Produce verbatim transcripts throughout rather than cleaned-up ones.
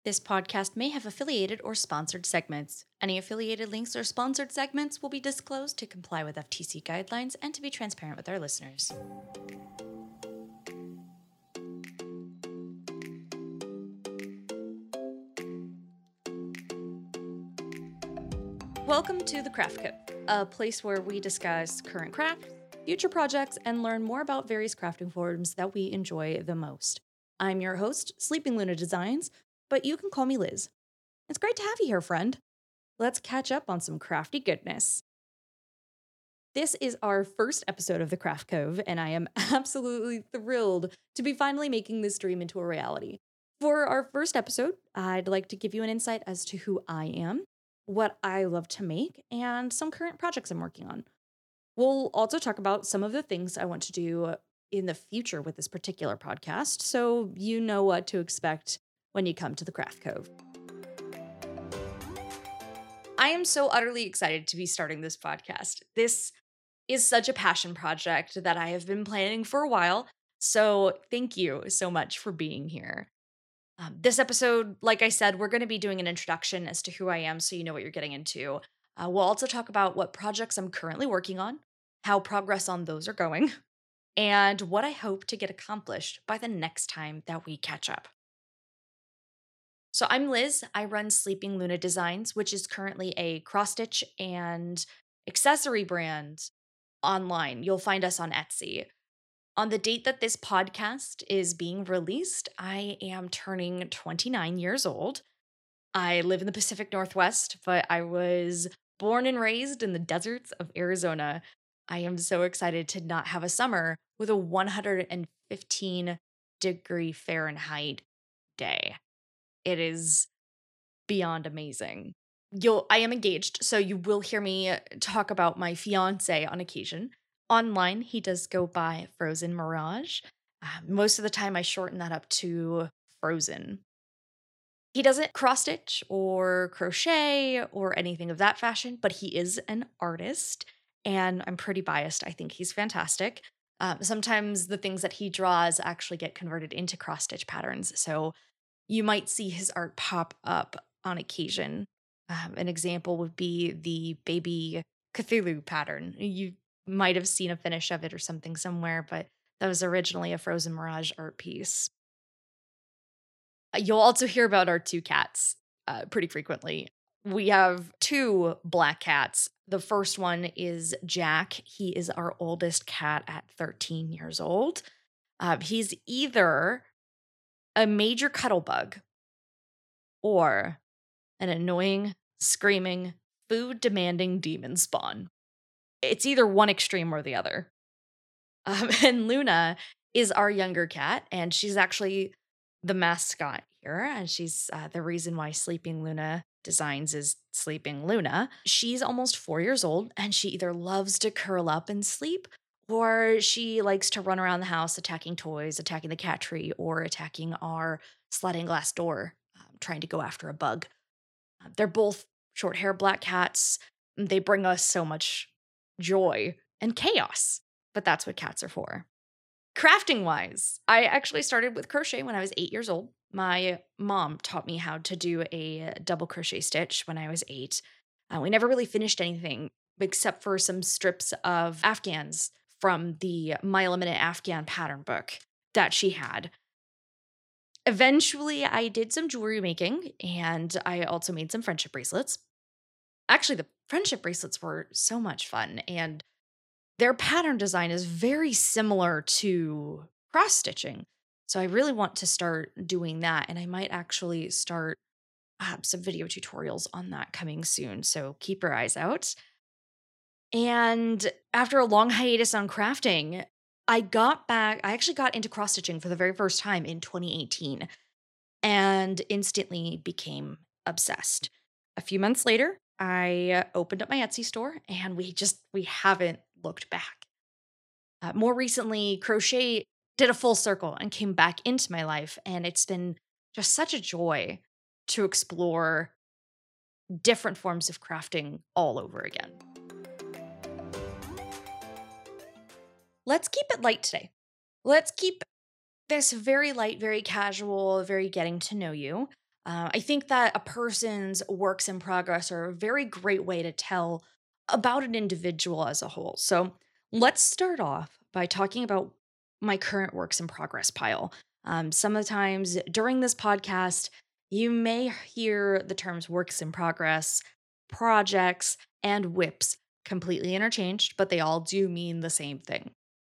This podcast may have affiliated or sponsored segments. Any affiliated links or sponsored segments will be disclosed to comply with F T C guidelines and to be transparent with our listeners. Welcome to the Craft Cove, a place where we discuss current crafts, future projects, and learn more about various crafting forums that we enjoy the most. I'm your host, Sleeping Luna Designs, but you can call me Liz. It's great to have you here, friend. Let's catch up on some crafty goodness. This is our first episode of the Craft Cove, and I am absolutely thrilled to be finally making this dream into a reality. For our first episode, I'd like to give you an insight as to who I am, what I love to make, and some current projects I'm working on. We'll also talk about some of the things I want to do in the future with this particular podcast, so you know what to expect when you come to the Craft Cove. I am so utterly excited to be starting this podcast. This is such a passion project that I have been planning for a while, so thank you so much for being here. Um, this episode, like I said, we're going to be doing an introduction as to who I am so you know what you're getting into. Uh, we'll also talk about what projects I'm currently working on, how progress on those are going, and what I hope to get accomplished by the next time that we catch up. So I'm Liz. I run Sleeping Luna Designs, which is currently a cross-stitch and accessory brand online. You'll find us on Etsy. On the date that this podcast is being released, I am turning twenty-nine years old. I live in the Pacific Northwest, but I was born and raised in the deserts of Arizona. I am so excited to not have a summer with a one hundred fifteen degree Fahrenheit day. It is beyond amazing. You'll, I am engaged, so you will hear me talk about my fiance on occasion. Online, he does go by Frozen Mirage. Uh, most of the time, I shorten that up to Frozen. He doesn't cross-stitch or crochet or anything of that fashion, but he is an artist, and I'm pretty biased. I think he's fantastic. Um, sometimes the things that he draws actually get converted into cross-stitch patterns, so you might see his art pop up on occasion. Um, an example would be the baby Cthulhu pattern. You might have seen a finish of it or something somewhere, but that was originally a Frozen Mirage art piece. Uh, You'll also hear about our two cats uh, pretty frequently. We have two black cats. The first one is Jack. He is our oldest cat at thirteen years old. Uh, he's either a major cuddle bug or an annoying, screaming, food-demanding demon spawn. It's either one extreme or the other. Um, and Luna is our younger cat, and she's actually the mascot here, and she's uh, the reason why Sleeping Luna Designs is Sleeping Luna. She's almost four years old, and she either loves to curl up and sleep, or she likes to run around the house attacking toys, attacking the cat tree, or attacking our sliding glass door, um, trying to go after a bug. Uh, They're both short hair black cats. They bring us so much joy and chaos, but that's what cats are for. Crafting wise, I actually started with crochet when I was eight years old. My mom taught me how to do a double crochet stitch when I was eight. Uh, we never really finished anything except for some strips of Afghans from the Mile a Minute Afghan pattern book that she had. Eventually, I did some jewelry making, and I also made some friendship bracelets. Actually, the friendship bracelets were so much fun, and their pattern design is very similar to cross-stitching. So I really want to start doing that, and I might actually start uh, some video tutorials on that coming soon, so keep your eyes out. And after a long hiatus on crafting, I got back, I actually got into cross-stitching for the very first time in twenty eighteen and instantly became obsessed. A few months later, I opened up my Etsy store and we just, we haven't looked back. Uh, more recently, crochet did a full circle and came back into my life, and it's been just such a joy to explore different forms of crafting all over again. Let's keep it light today. Let's keep this very light, very casual, very getting to know you. Uh, I think that a person's works in progress are a very great way to tell about an individual as a whole. So let's start off by talking about my current works in progress pile. Um, sometimes during this podcast, you may hear the terms works in progress, projects, and whips completely interchanged, but they all do mean the same thing.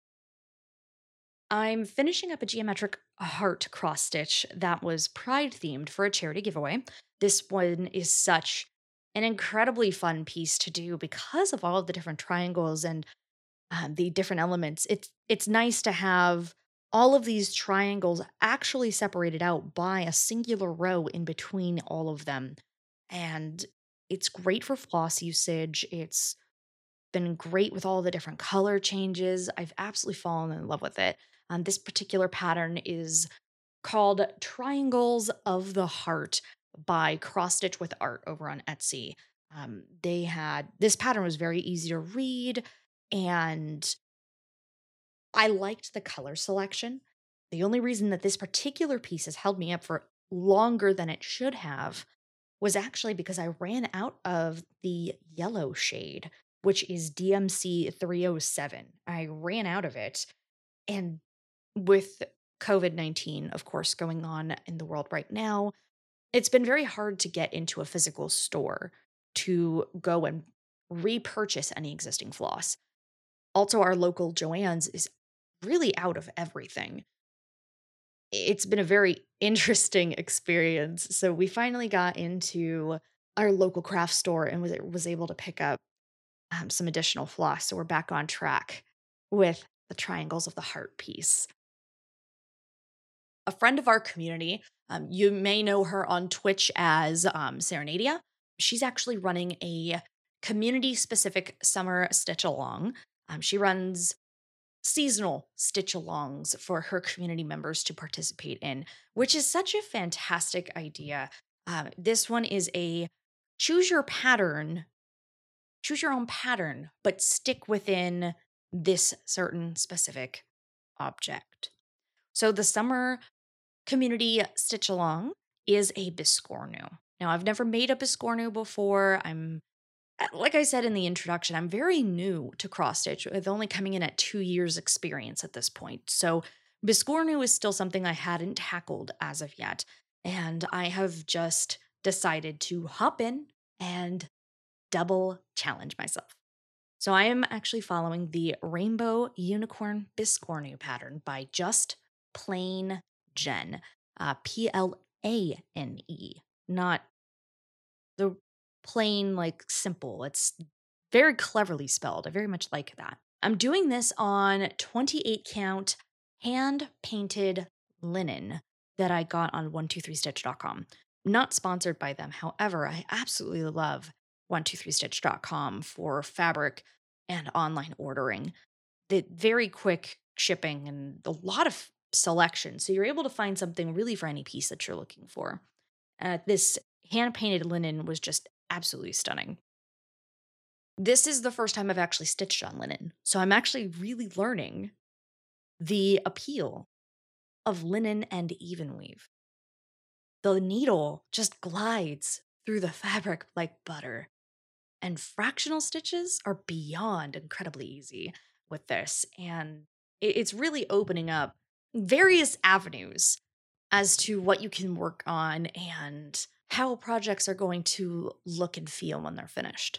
I'm finishing up a geometric heart cross stitch that was Pride themed for a charity giveaway. This one is such an incredibly fun piece to do because of all of the different triangles and um, the different elements. It's it's nice to have all of these triangles actually separated out by a singular row in between all of them, and it's great for floss usage. It's been great with all the different color changes. I've absolutely fallen in love with it. Um, this particular pattern is called Triangles of the Heart by Cross Stitch with Art over on Etsy. Um, they had this pattern was very easy to read, and I liked the color selection. The only reason that this particular piece has held me up for longer than it should have was actually because I ran out of the yellow shade, which is D M C three oh seven. I ran out of it. And with COVID nineteen, of course, going on in the world right now, it's been very hard to get into a physical store to go and repurchase any existing floss. Also, our local Joann's is really out of everything. It's been a very interesting experience. So we finally got into our local craft store and was was able to pick up um, some additional floss. So we're back on track with the triangles of the heart piece. A friend of our community, um, you may know her on Twitch as um, Serenadia. She's actually running a community specific summer stitch along. Um, she runs seasonal stitch alongs for her community members to participate in, which is such a fantastic idea. Um, this one is a choose your pattern, choose your own pattern, but stick within this certain specific object. So the summer community stitch along is a biscornu. Now, I've never made a biscornu before. I'm uh, like I said in the introduction, I'm very new to cross stitch, with only coming in at two years experience at this point. So Biscornu is still something I hadn't tackled as of yet. And I have just decided to hop in and double challenge myself. So I am actually following the Rainbow Unicorn Biscornu pattern by Just Plain Jen, uh, P L A N E, not the plain, like simple. It's very cleverly spelled. I very much like that. I'm doing this on twenty-eight count hand painted linen that I got on one two three stitch dot com. Not sponsored by them. However, I absolutely love one two three stitch dot com for fabric and online ordering. The very quick shipping and a lot of selection. So you're able to find something really for any piece that you're looking for. Uh, this hand painted linen was just absolutely stunning. This is the first time I've actually stitched on linen. So I'm actually really learning the appeal of linen and even weave. The needle just glides through the fabric like butter. And fractional stitches are beyond incredibly easy with this. And it- it's really opening up various avenues as to what you can work on and how projects are going to look and feel when they're finished.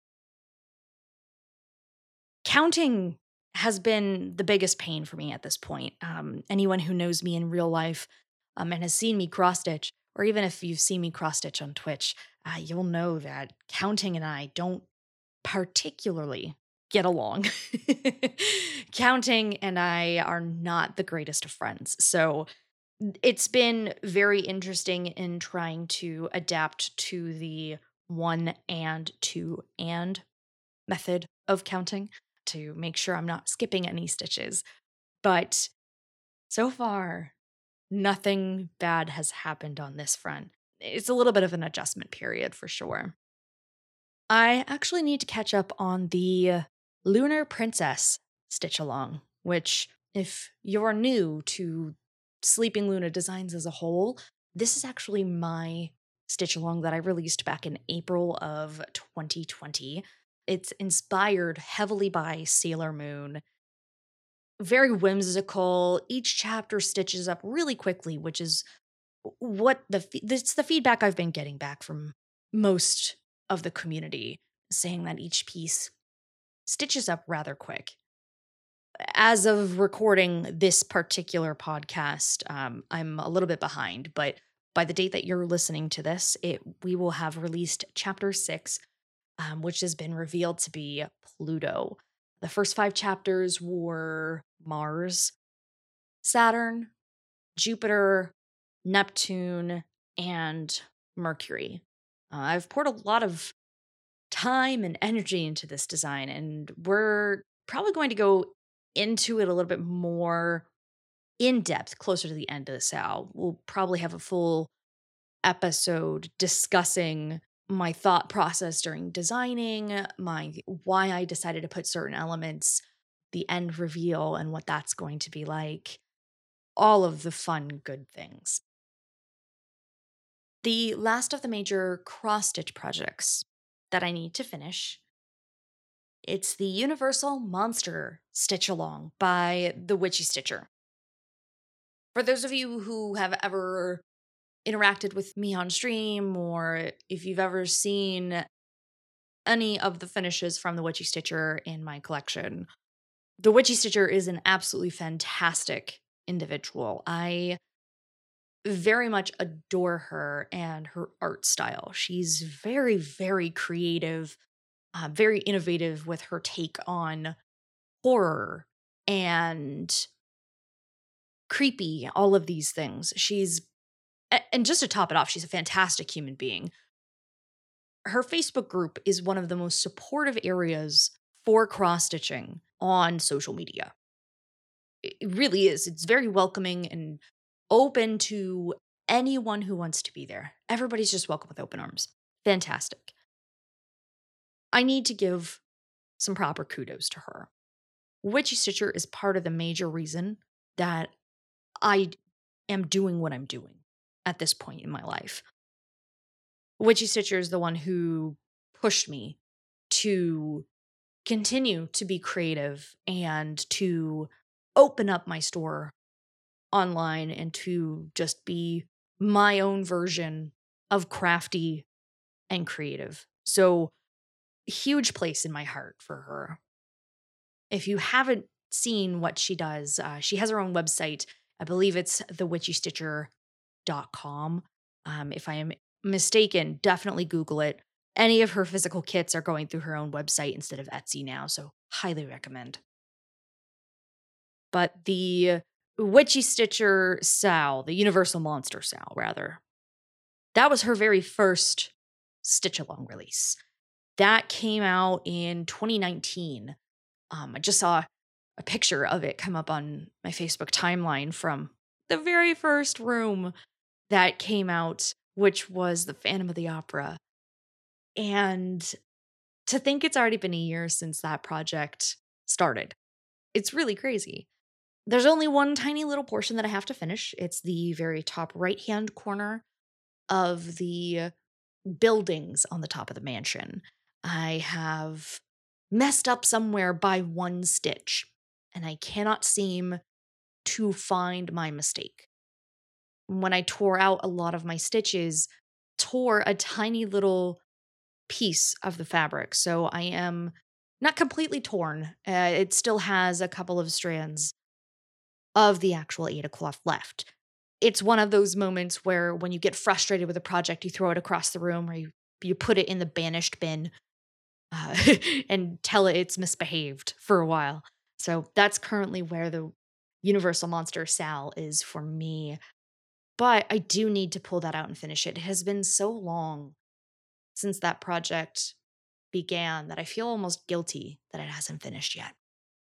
Counting has been the biggest pain for me at this point. Um, anyone who knows me in real life um, and has seen me cross stitch, or even if you've seen me cross stitch on Twitch, uh, you'll know that counting and I don't particularly get along. Counting and I are not the greatest of friends. So it's been very interesting in trying to adapt to the one and two and method of counting to make sure I'm not skipping any stitches. But so far, nothing bad has happened on this front. It's a little bit of an adjustment period for sure. I actually need to catch up on the Lunar Princess stitch along, which, if you're new to Sleeping Luna designs as a whole, This is actually my stitch along that I released back in April of twenty twenty. It's inspired heavily by Sailor Moon. Very whimsical. Each chapter stitches up really quickly, which is what the fe- this the feedback I've been getting back from most of the community, saying that each piece stitches up rather quick. As of recording this particular podcast, um, I'm a little bit behind, but by the date that you're listening to this, it we will have released chapter six, um, which has been revealed to be Pluto. The first five chapters were Mars, Saturn, Jupiter, Neptune, and Mercury. Uh, I've poured a lot of time and energy into this design, and we're probably going to go into it a little bit more in depth closer to the end of the S A O. We'll probably have a full episode discussing my thought process during designing, my why I decided to put certain elements, the end reveal, and what that's going to be like. All of the fun, good things. The last of the major cross stitch projects that I need to finish, it's the Universal Monster Stitch Along by the Witchy Stitcher. For those of you who have ever interacted with me on stream, or if you've ever seen any of the finishes from the Witchy Stitcher in my collection, the Witchy Stitcher is an absolutely fantastic individual. I very much adore her and her art style. She's very, very creative, uh, very innovative with her take on horror and creepy, all of these things. She's, and just to top it off, she's a fantastic human being. Her Facebook group is one of the most supportive areas for cross stitching on social media. It really is. It's very welcoming and open to anyone who wants to be there. Everybody's just welcome with open arms. Fantastic. I need to give some proper kudos to her. Witchy Stitcher is part of the major reason that I am doing what I'm doing at this point in my life. Witchy Stitcher is the one who pushed me to continue to be creative and to open up my store online and to just be my own version of crafty and creative. So, huge place in my heart for her. If you haven't seen what she does, uh, she has her own website. I believe it's the witchy stitcher dot com. Um, if I am mistaken, definitely Google it. Any of her physical kits are going through her own website instead of Etsy now, so highly recommend. But the Witchy Stitcher S A O, the Universal Monster S A O, rather, that was her very first stitch along release. That came out in twenty nineteen. Um, I just saw a picture of it come up on my Facebook timeline from the very first room that came out, which was the Phantom of the Opera. And to think it's already been a year since that project started, it's really crazy. There's only one tiny little portion that I have to finish. It's the very top right-hand corner of the buildings on the top of the mansion. I have messed up somewhere by one stitch, and I cannot seem to find my mistake. When I tore out a lot of my stitches, tore a tiny little piece of the fabric. So I am not completely torn. Uh, it still has a couple of strands of the actual Aida cloth left. It's one of those moments where when you get frustrated with a project, you throw it across the room or you, you put it in the banished bin uh, and tell it it's misbehaved for a while. So that's currently where the Universal Monster Sal is for me. But I do need to pull that out and finish it. It has been so long since that project began that I feel almost guilty that it hasn't finished yet.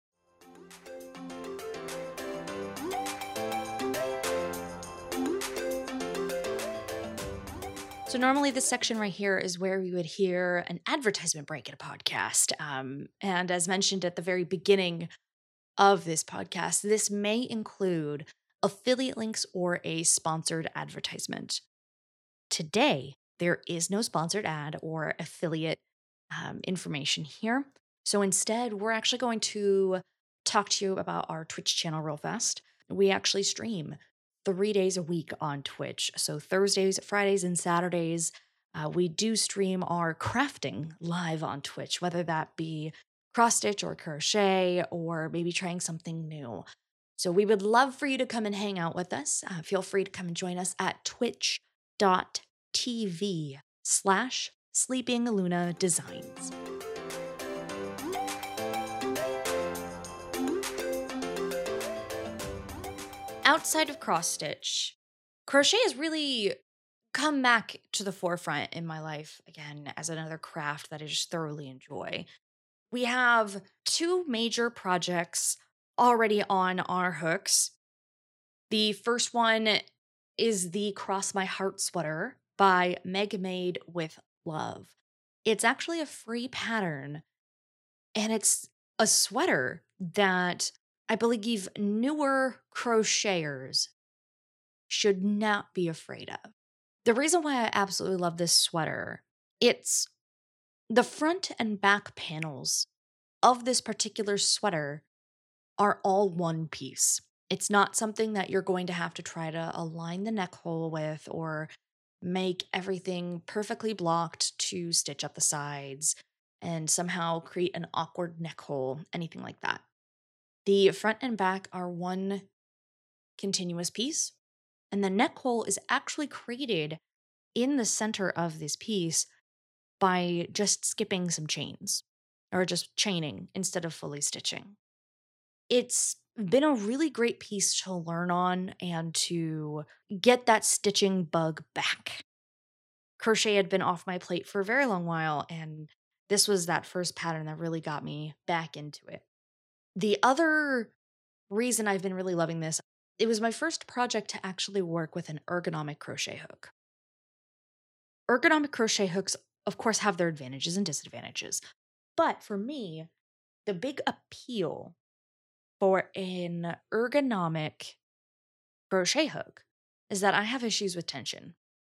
So normally this section right here is where we would hear an advertisement break in a podcast. Um, and as mentioned at the very beginning of this podcast, this may include affiliate links, or a sponsored advertisement. Today, there is no sponsored ad or affiliate um, information here. So instead, we're actually going to talk to you about our Twitch channel real fast. We actually stream three days a week on Twitch. So Thursdays, Fridays, and Saturdays, uh, we do stream our crafting live on Twitch, whether that be cross stitch or crochet or maybe trying something new. So we would love for you to come and hang out with us. Uh, feel free to come and join us at twitch dot t v slash Sleeping Luna Designs. Outside of cross stitch, crochet has really come back to the forefront in my life again as another craft that I just thoroughly enjoy. We have two major projects already on our hooks. The first one is the Cross My Heart sweater by Meg Made with Love. It's actually a free pattern, and it's a sweater that I believe newer crocheters should not be afraid of. The reason why I absolutely love this sweater, it's the front and back panels of this particular sweater are all one piece. It's not something that you're going to have to try to align the neck hole with or make everything perfectly blocked to stitch up the sides and somehow create an awkward neck hole, anything like that. The front and back are one continuous piece, and the neck hole is actually created in the center of this piece by just skipping some chains or just chaining instead of fully stitching. It's been a really great piece to learn on and to get that stitching bug back. Crochet had been off my plate for a very long while, and this was that first pattern that really got me back into it. The other reason I've been really loving this, it was my first project to actually work with an ergonomic crochet hook. Ergonomic crochet hooks, of course, have their advantages and disadvantages. But for me, the big appeal for an ergonomic crochet hook is that I have issues with tension.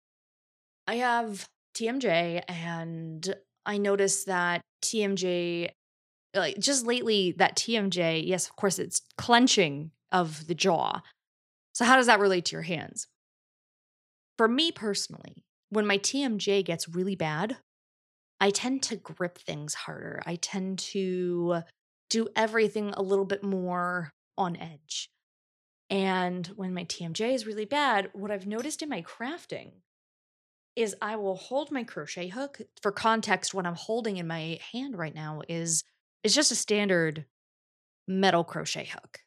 I have T M J, and I noticed that T M J, like just lately, that T M J, yes, of course, it's clenching of the jaw. So how does that relate to your hands? For me personally, when my T M J gets really bad, I tend to grip things harder. I tend to do everything a little bit more on edge. And when my T M J is really bad, what I've noticed in my crafting is I will hold my crochet hook. For context, what I'm holding in my hand right now is is just a standard metal crochet hook.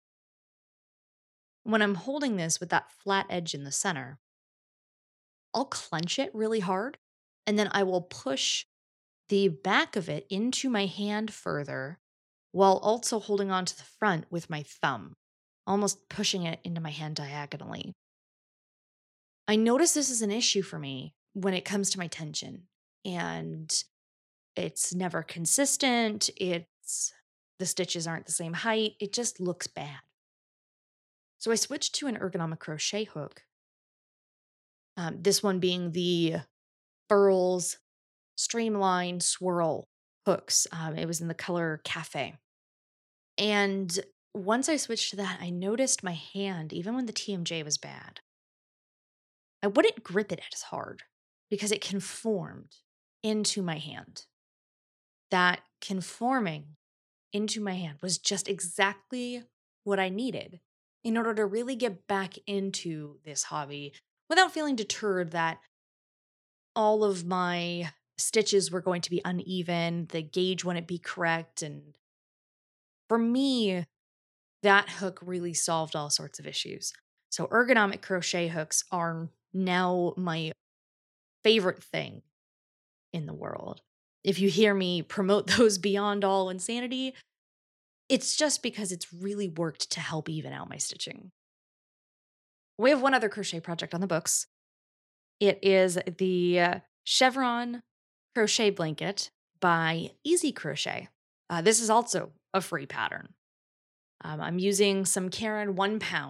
When I'm holding this with that flat edge in the center, I'll clench it really hard, and then I will push the back of it into my hand further while also holding on to the front with my thumb, almost pushing it into my hand diagonally. I notice this is an issue for me when it comes to my tension, and it's never consistent. It's the stitches aren't the same height. It just looks bad. So I switched to an ergonomic crochet hook. Um, this one being the Furls Streamline Swirl hooks. Um, it was in the color Cafe. And once I switched to that, I noticed my hand, even when the T M J was bad, I wouldn't grip it as hard because it conformed into my hand. That conforming into my hand was just exactly what I needed in order to really get back into this hobby without feeling deterred that all of my stitches were going to be uneven, the gauge wouldn't be correct. And for me, that hook really solved all sorts of issues. So ergonomic crochet hooks are now my favorite thing in the world. If you hear me promote those beyond all insanity, it's just because it's really worked to help even out my stitching. We have one other crochet project on the books. It is the uh, Chevron crochet blanket by Easy Crochet. Uh, this is also a free pattern. Um, I'm using some Caron one pound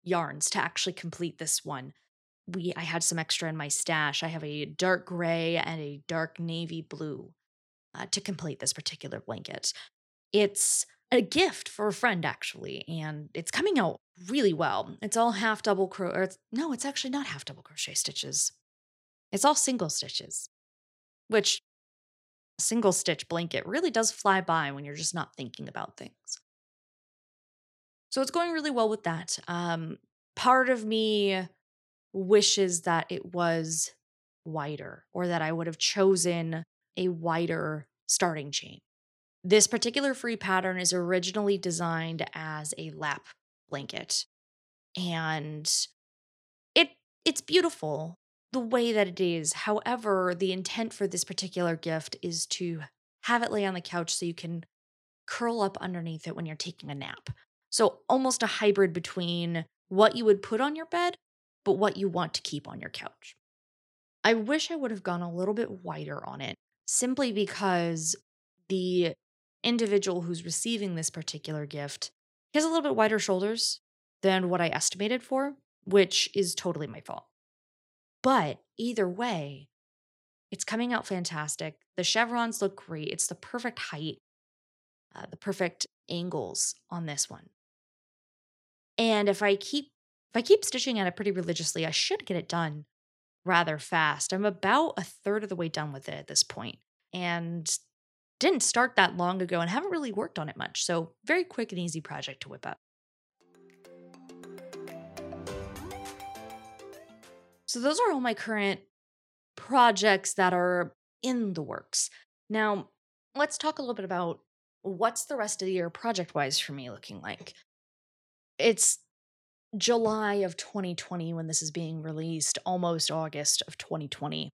yarns to actually complete this one. We I had some extra in my stash. I have a dark gray and a dark navy blue uh, to complete this particular blanket. It's a gift for a friend, actually, and it's coming out really well. It's all half double crochet. Or it's, no, it's actually not half double crochet stitches. It's all single stitches, which a single stitch blanket really does fly by when you're just not thinking about things. So it's going really well with that. Um, part of me wishes that it was wider or that I would have chosen a wider starting chain. This particular free pattern is originally designed as a lap blanket, and it it's beautiful the way that it is. However, the intent for this particular gift is to have it lay on the couch so you can curl up underneath it when you're taking a nap. So almost a hybrid between what you would put on your bed, but what you want to keep on your couch. I wish I would have gone a little bit wider on it, simply because the individual who's receiving this particular gift has a little bit wider shoulders than what I estimated for, which is totally my fault. But either way, it's coming out fantastic. The chevrons look great. It's the perfect height, uh, the perfect angles on this one. And if I keep if I keep stitching at it pretty religiously, I should get it done rather fast. I'm about a third of the way done with it at this point, and didn't start that long ago and haven't really worked on it much. So very quick and easy project to whip up. So those are all my current projects that are in the works. Now, let's talk a little bit about what's the rest of the year project-wise for me looking like. It's July of twenty twenty when this is being released, almost August of twenty twenty.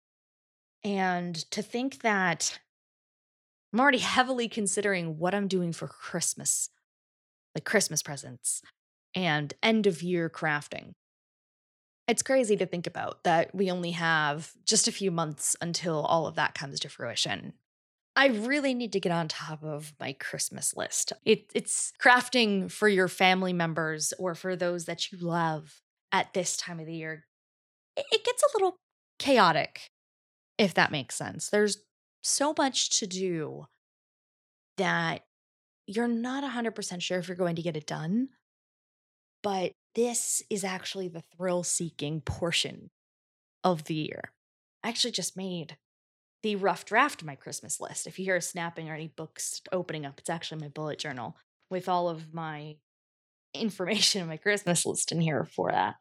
And to think that I'm already heavily considering what I'm doing for Christmas, like Christmas presents and end of year crafting. It's crazy to think about that we only have just a few months until all of that comes to fruition. I really need to get on top of my Christmas list. It, it's crafting for your family members or for those that you love at this time of the year. It, it gets a little chaotic, if that makes sense. There's so much to do that you're not one hundred percent sure if you're going to get it done. But this is actually the thrill-seeking portion of the year. I actually just made the rough draft of my Christmas list. If you hear a snapping or any books opening up, it's actually my bullet journal with all of my information in my Christmas list in here for that.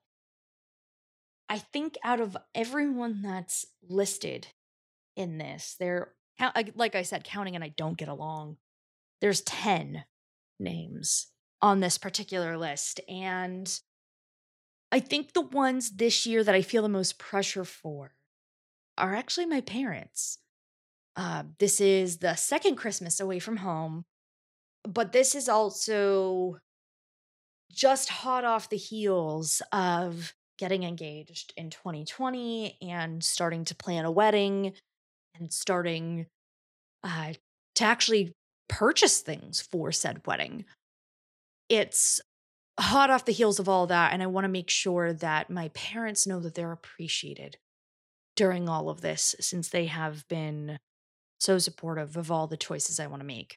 I think out of everyone that's listed in this, there, like I said, counting and I don't get along, there's ten names on this particular list. And I think the ones this year that I feel the most pressure for are actually my parents. Uh, this is the second Christmas away from home, but this is also just hot off the heels of getting engaged in twenty twenty and starting to plan a wedding and starting uh, to actually purchase things for said wedding. It's hot off the heels of all that, and I want to make sure that my parents know that they're appreciated during all of this, since they have been so supportive of all the choices I want to make.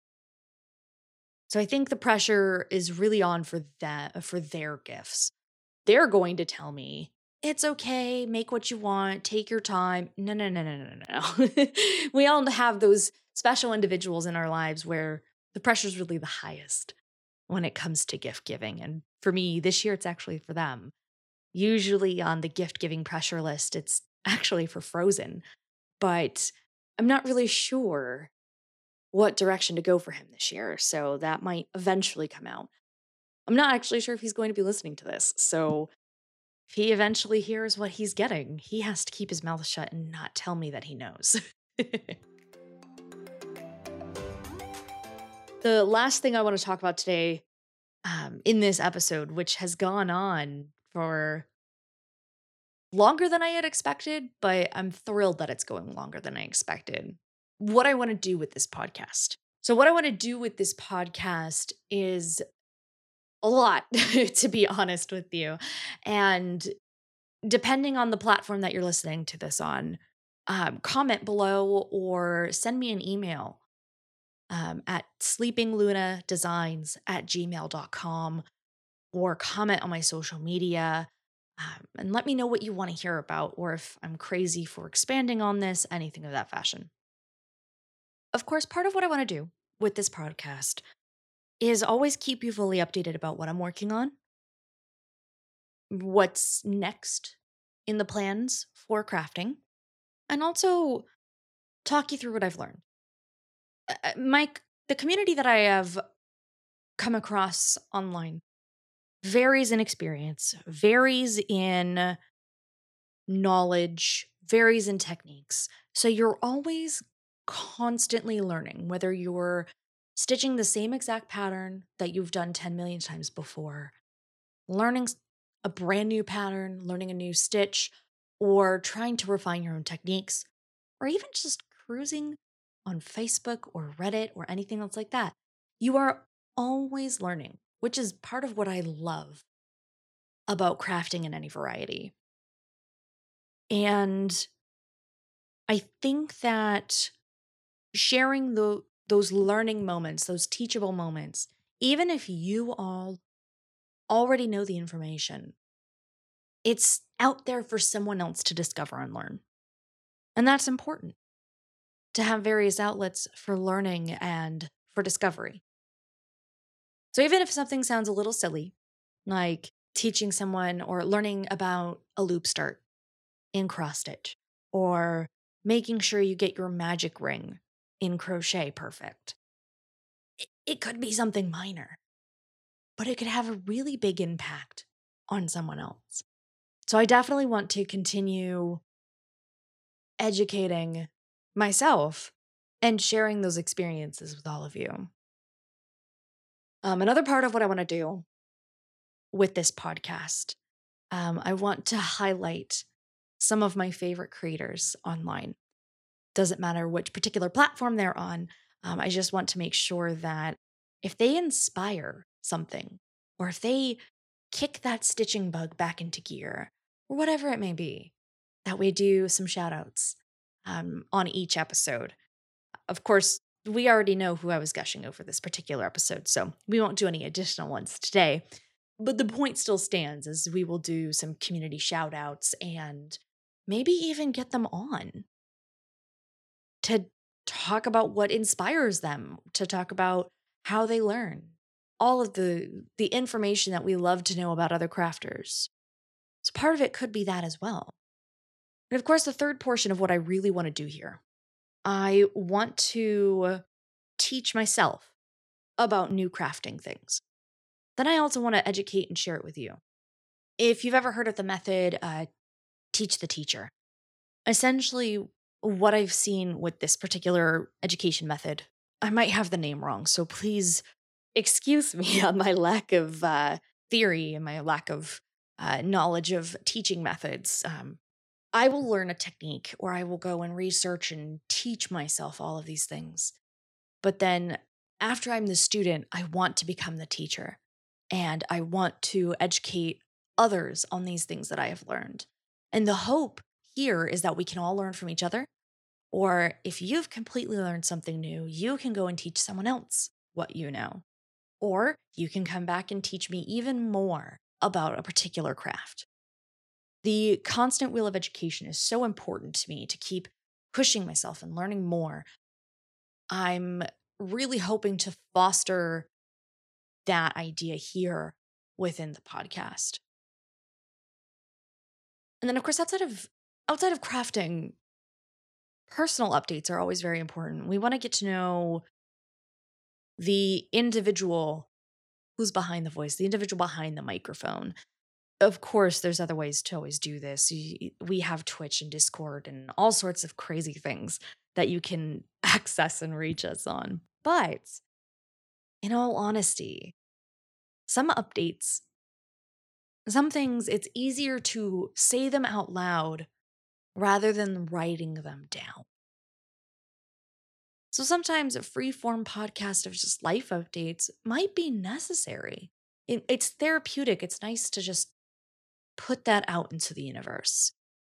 So I think the pressure is really on for that, for their gifts. They're going to tell me, it's okay, make what you want, take your time. No, no, no, no, no, no, no. We all have those special individuals in our lives where the pressure is really the highest when it comes to gift giving. And for me, this year, it's actually for them. Usually on the gift giving pressure list, it's actually for Frozen, but I'm not really sure what direction to go for him this year. So that might eventually come out. I'm not actually sure if he's going to be listening to this. So if he eventually hears what he's getting, he has to keep his mouth shut and not tell me that he knows. The last thing I want to talk about today um, in this episode, which has gone on for longer than I had expected, but I'm thrilled that it's going longer than I expected. What I want to do with this podcast. So what I want to do with this podcast is a lot, to be honest with you. And depending on the platform that you're listening to this on, um, comment below or send me an email um, at sleepingluna.designs at gmail dot com or comment on my social media um, and let me know what you want to hear about or if I'm crazy for expanding on this, anything of that fashion. Of course, part of what I want to do with this podcast is always keep you fully updated about what I'm working on, what's next in the plans for crafting, and also talk you through what I've learned. Uh, uh, Mike, the community that I have come across online varies in experience, varies in knowledge, varies in techniques. So you're always constantly learning, whether you're stitching the same exact pattern that you've done ten million times before, learning s- a brand new pattern, learning a new stitch, or trying to refine your own techniques, or even just cruising on Facebook or Reddit or anything else like that. You are always learning, which is part of what I love about crafting in any variety. And I think that sharing the those learning moments, those teachable moments, even if you all already know the information, it's out there for someone else to discover and learn. And that's important to have various outlets for learning and for discovery. So even if something sounds a little silly, like teaching someone or learning about a loop start in cross stitch, or making sure you get your magic ring in crochet perfect, it, it could be something minor, but it could have a really big impact on someone else. So I definitely want to continue educating myself and sharing those experiences with all of you. Um, another part of what I want to do with this podcast, um, I want to highlight some of my favorite creators online. Doesn't matter which particular platform they're on. Um, I just want to make sure that if they inspire something, or if they kick that stitching bug back into gear, or whatever it may be, that we do some shout outs um, on each episode. Of course, we already know who I was gushing over this particular episode, so we won't do any additional ones today. But the point still stands as we will do some community shout outs and maybe even get them on to talk about what inspires them, to talk about how they learn, all of the the information that we love to know about other crafters. So part of it could be that as well. And of course, the third portion of what I really want to do here, I want to teach myself about new crafting things. Then I also want to educate and share it with you. If you've ever heard of the method, uh, teach the teacher. Essentially, what I've seen with this particular education method, I might have the name wrong, so please excuse me on my lack of uh, theory and my lack of uh, knowledge of teaching methods. Um, I will learn a technique or I will go and research and teach myself all of these things. But then after I'm the student, I want to become the teacher and I want to educate others on these things that I have learned. And the hope here is that we can all learn from each other. Or if you've completely learned something new, you can go and teach someone else what you know. Or you can come back and teach me even more about a particular craft. The constant wheel of education is so important to me to keep pushing myself and learning more. I'm really hoping to foster that idea here within the podcast. And then of course outside of outside of crafting, personal updates are always very important. We want to get to know the individual who's behind the voice, the individual behind the microphone. Of course, there's other ways to always do this. Y- We have Twitch and Discord and all sorts of crazy things that you can access and reach us on. But in all honesty, some updates, some things, it's easier to say them out loud rather than writing them down. So sometimes a free form podcast of just life updates might be necessary it, it's therapeutic. It's nice to just put that out into the universe.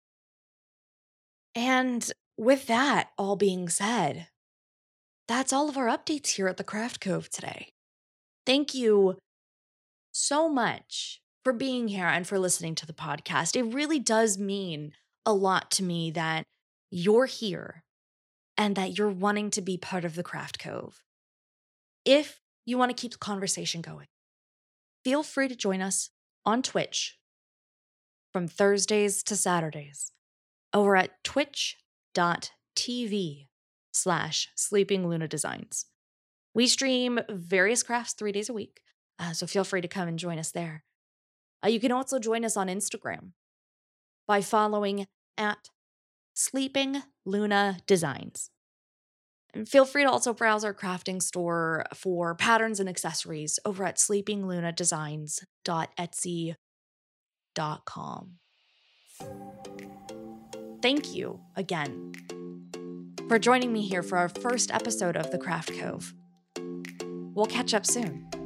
And with that all being said, that's all of our updates here at the Craft Cove today. Thank you so much for being here and for listening to the podcast. It really does mean a lot to me that you're here and that you're wanting to be part of the Craft Cove. If you want to keep the conversation going, feel free to join us on Twitch from Thursdays to Saturdays over at twitch.tv slash Sleeping Luna Designs. We stream various crafts three days a week, uh, so feel free to come and join us there. Uh, you can also join us on Instagram by following at Sleeping Luna Designs. And feel free to also browse our crafting store for patterns and accessories over at sleeping luna designs dot etsy dot com. Thank you again for joining me here for our first episode of The Craft Cove. We'll catch up soon.